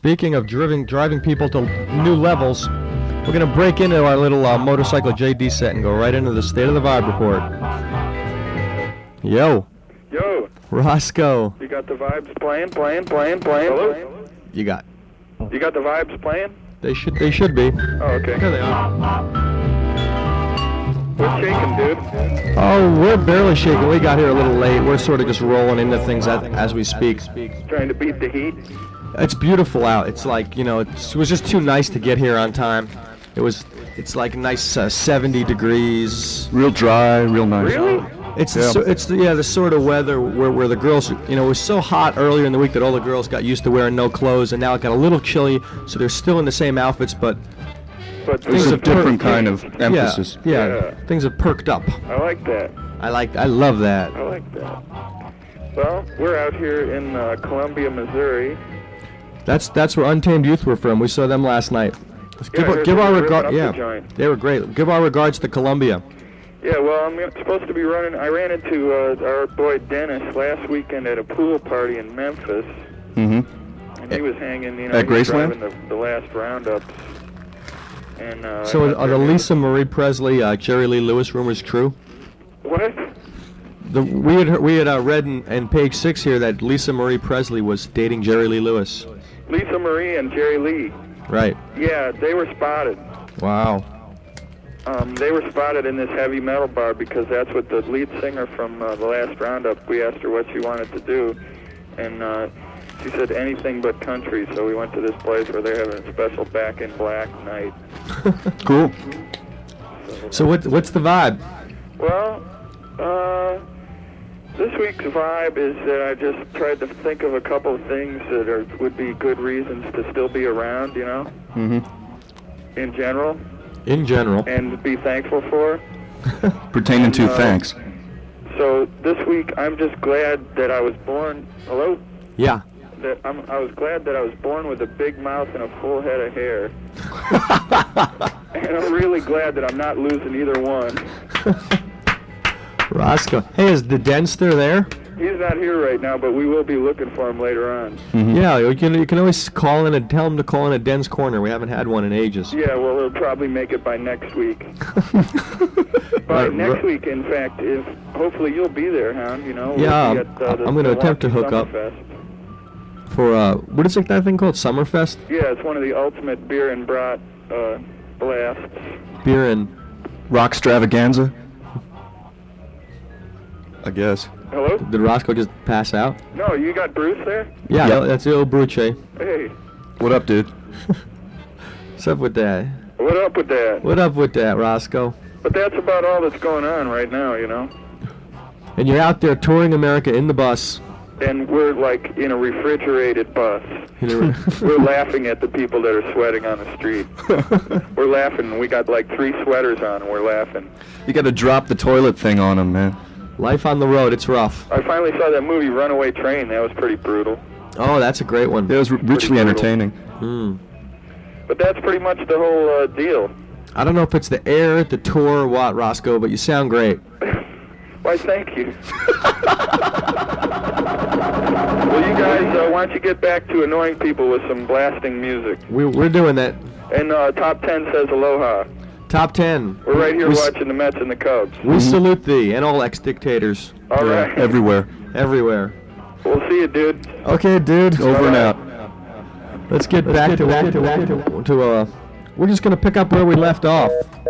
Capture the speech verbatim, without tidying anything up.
Speaking of driving driving people to new levels, we're going to break into our little uh, motorcycle J D set and go right into the State of the Vibe report. Yo. Yo. Roscoe. You got the vibes playing, playing, playing, playing? Hello? You got. You got the vibes playing? They should they should be. Oh, okay. Here they are. What's shaking, dude? Oh, we're barely shaking. We got here a little late. We're sort of just rolling into things as, as we speak. Trying to beat the heat? It's beautiful out. It's like, you know, it's, it was just too nice to get here on time. It was, it's like nice uh, seventy degrees. Real dry, real nice. Really? It's Yeah. the, so- it's the, yeah the sort of weather where, where the girls, you know, it was so hot earlier in the week that all the girls got used to wearing no clothes, and now it got a little chilly, so they're still in the same outfits, but But It's things a have different perked- kind of emphasis. Yeah, yeah, Yeah. things have perked up. I like that. I like, I love that. I like that. Well, we're out here in uh, Columbia, Missouri. That's that's where Untamed Youth were from. We saw them last night. Give, I our- heard give they our were ripping regard. up the Yeah, joint. they were great. Give our regards to Columbia. Yeah, well, I'm gonna- supposed to be running. I ran into uh, our boy Dennis last weekend at a pool party in Memphis, Mm-hmm. and he was hanging, you know, At he was Graceland? driving the, the last roundups. And uh, I So went are the there- Lisa Marie Presley, uh, Jerry Lee Lewis rumors true? What? The, we had we had uh, read in, in page six here that Lisa Marie Presley was dating Jerry Lee Lewis. Lisa Marie and Jerry Lee. Right. Yeah, they were spotted. Wow. Um, they were spotted in this heavy metal bar because that's what the lead singer from uh, the last roundup. We asked her what she wanted to do, and uh, she said anything but country. So we went to this place where they're having a special Back in Black night. Cool. So what what's the vibe? Well, uh, this week's vibe is that I just tried to think of a couple of things that are, would be good reasons to still be around, you know, Mm-hmm. in general, In general. and be thankful for. Pertaining to Uh, thanks. So this week, I'm just glad that I was born. Hello. Yeah. That I'm, I was glad that I was born with a big mouth and a full head of hair, and I'm really glad that I'm not losing either one. Roscoe. Hey, is the Denster there? He's not here right now, but we will be looking for him later on. Mhm. Yeah, you can you can always call in and tell him to call in a Den's Corner. We haven't had one in ages. Yeah, well, he'll probably make it by next week. By Right, next ro- week, in fact, if hopefully you'll be there, Hound. You know. Yeah, we'll be at, uh, the I'm gonna attempt to Milwaukee hook up. Summerfest. For uh, what is it that thing called? Summerfest? Yeah, it's one of the ultimate beer and brat uh, blasts. Beer and Rock extravaganza? I guess. Hello? did Roscoe just pass out? No, you got Bruce there? Yeah, Yep. that's the old Bruce. Hey, What up, dude? What's up with that? what up with that? What up with that, Roscoe? But that's about all that's going on right now, you know. And you're out there touring America in the bus. And we're like in a refrigerated bus. We're laughing at the people that are sweating on the street. We're laughing. We got like three sweaters on, and we're laughing. You gotta drop the toilet thing on him, man. Life on the road, it's rough. I finally saw that movie Runaway Train. That was pretty brutal. Oh, that's a great one. It was r- richly brutal. entertaining. Hmm. But that's pretty much the whole uh, deal. I don't know if it's the air, the tour, or what, Roscoe, but you sound great. Why, thank you. Well, you guys, uh, why don't you get back to annoying people with some blasting music? We, we're doing that. And uh, Top ten says aloha. Top ten. We're right here we, s- watching the Mets and the Cubs. We salute thee and all ex-dictators All Yeah, right. everywhere. everywhere. We'll see you, dude. Okay, dude. Over and out. Let's get back to back to back to, to uh. We're just gonna pick up where we left off.